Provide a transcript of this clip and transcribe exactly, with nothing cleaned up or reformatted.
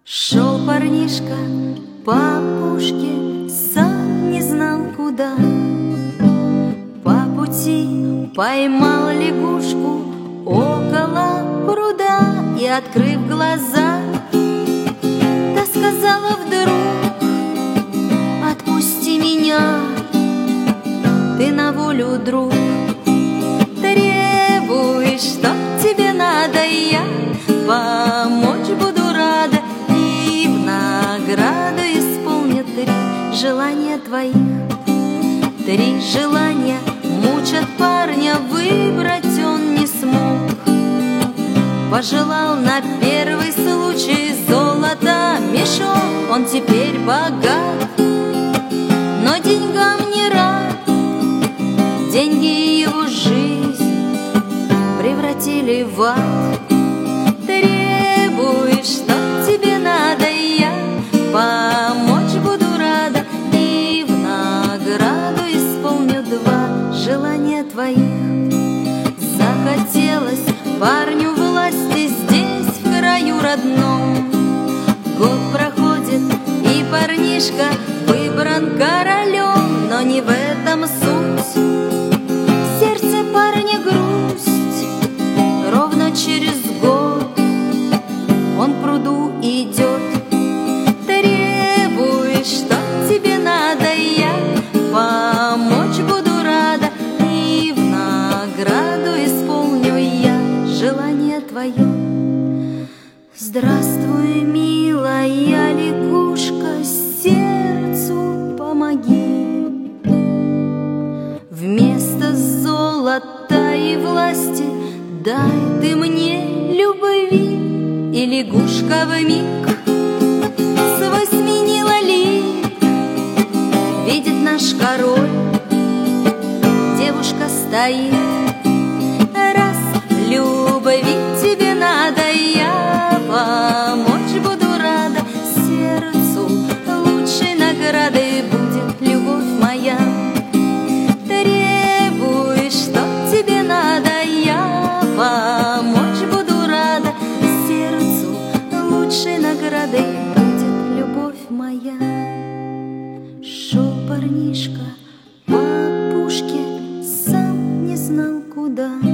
Шел парнишка по опушке, сам не знал куда. По пути поймал лягушку около пруда и, открыв глаза, та сказала вдруг: «Отпусти меня, ты на волю, друг. Требуешь, что тебе надо, я помочь буду рада, и в награду исполню три желания твоих». Три желания мучат парня, выбрать он не смог. Пожелал на первый случай золото мешок, он теперь богат, но деньгам не рад. Деньги его жизнь превратили в ад. Требуешь, что тебе надо, я помочь буду рада, и в награду исполню два желания твоих. Захотелось парню власти здесь, в краю родном. Год проходит, и парнишка выбран королем, но не в этом суть. В сердце парня грусть. Ровно через год он к пруду идет. Требуешь, что тебе надо, я помочь буду рада, и в награду исполню я желание твое. Здравствуй, милая лягушка, сердцу помоги. Вместо золота и власти дай ты мне любви. И лягушка вмиг свой сменила лик. Видит наш король, девушка стоит. Раз любви тебе надо, я помочь буду рада, сердцу лучшей наградой будет любовь моя. Требуешь, что тебе надо, я помочь буду рада, сердцу лучшей наградой будет любовь моя. Шел парнишка по опушке, сам не знал куда.